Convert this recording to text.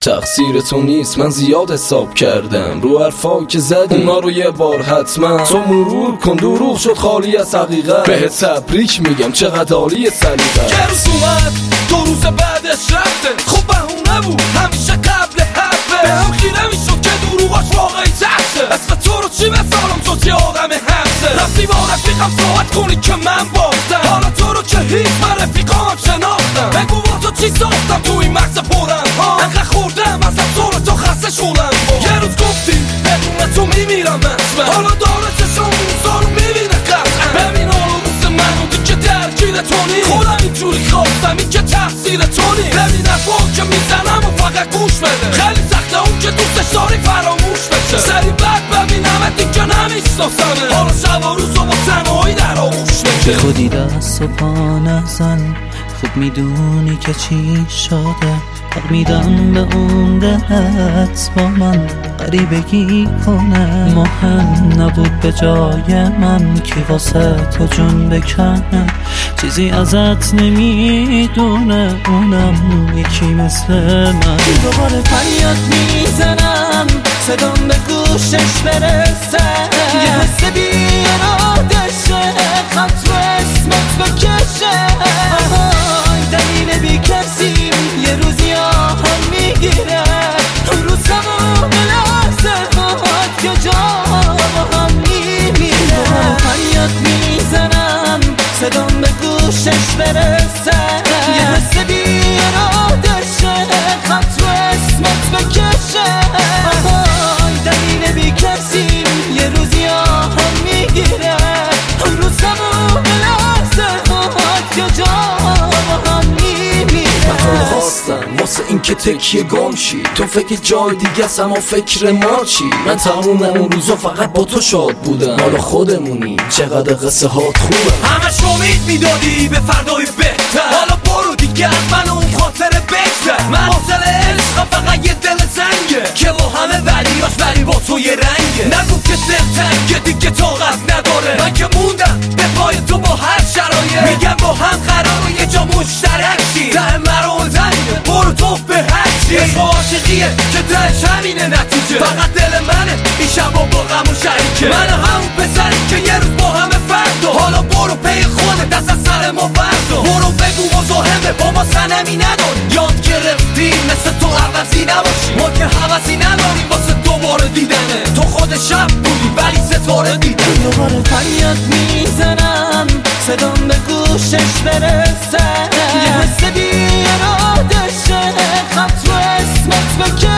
تقصیر تو نیست، من زیاد حساب کردم رو حرفا که زدی اونا رو یه بار حتما تو مرور کن، دروغ شد خالی از حقیقت. بهت تبریک میگم چقدر عالی سلیقت. یه روز اومد 2 روز بعدش رفته، خب بهونه بود همیشه قبل حرفه. به هم خیره میشد که دروغاش واقعی تحته. اسم تو رو چی بسالم جز یه آدم حرفه. رفتی با رفیقم صحبت کنی که من باختم، حالا تو رو که هیچ من رفیقام شناختم. بگو با تو چی ساختم تو این مغز پرم ها، انقدر خوردم از تو تو خسته شدم. یه روز گفتی بدون تو میمیرم اسمم، حالا داره چشم موزا رو میبینه قطعا. ببین حالا روز منو دیگه درگیر تو نی، خودم اینجوری خواستم این که تقصیر تو نی. ببین حرفا که میزنم و فقط گوش بده، خیلی سخته اون که دوستش داری فراموش بشه. سری بعد ببینم دیگه نمیشناسمه، حالا شب و روز و با تنهایی در آغوش بشه. خودی دست و پا نزن، خوب میدونی که چی شده. حق میدم به اون دلت با من غریبگی کنه. مهم نبود به جای من که واسه تو جون بکنه. چیزی ازت نمیدونه اونم یکی مثل من. دوباره فریاد میزنم صدام به گوشش برسه، یه حس بیارادشه خط رو اسمت بکشه. دلیل بی کسی یه روزی آهان میگیره، روز تمام لحظه هات که جا هم میمیره. فریاد میزنم صدام به گوشش برسه، یه حس بیارادشه خط رو اسمت بکشه. دلیل بی کسی یه روزی آهان میگیره، روز تمام لحظه هات که جا واسه این که تکیه گم شی. تو فکر جای دیگه است اما فکر ما چی؟ من تموم اون روزا فقط با تو شاد بودم، حالا خودمونی چقدر قصه هات خوبه. همش امید میدادی به فردای بهتر، حالا برو دیگه از من اون خاطر بگذر. من حاصل عشقم فقط یه دل زنگه که با همه ولیاش ولی با تو یه رنگه. نگو که دل تنگه دیگه طاقت نداره، من که موندم به پای تو با هر شرایط. میگم با هم قراره یه جا مشترک شیم، ته مرا زنگه برو تو به هر چی. عشق و عاشقیه که تهش همینه نتیجه، فقط دل منه این شبا با غم و شریکه. من همون پسری که یه روز با همه فردا، حالا برو پی خودت دست از سر ما بردار. برو بگو مزاحمه با ما صنمی نداری، یاد گرفتیم مثل تو عوضی نباشی. ما که حوضی نداریم واسه دوباره دیدنه، تو خود شب بودی ولی ستاره دیدن. دوباره فریاد میزنم صدام به گوشش برسه، یه حس بیارادشه خط رو اسمت بکشه.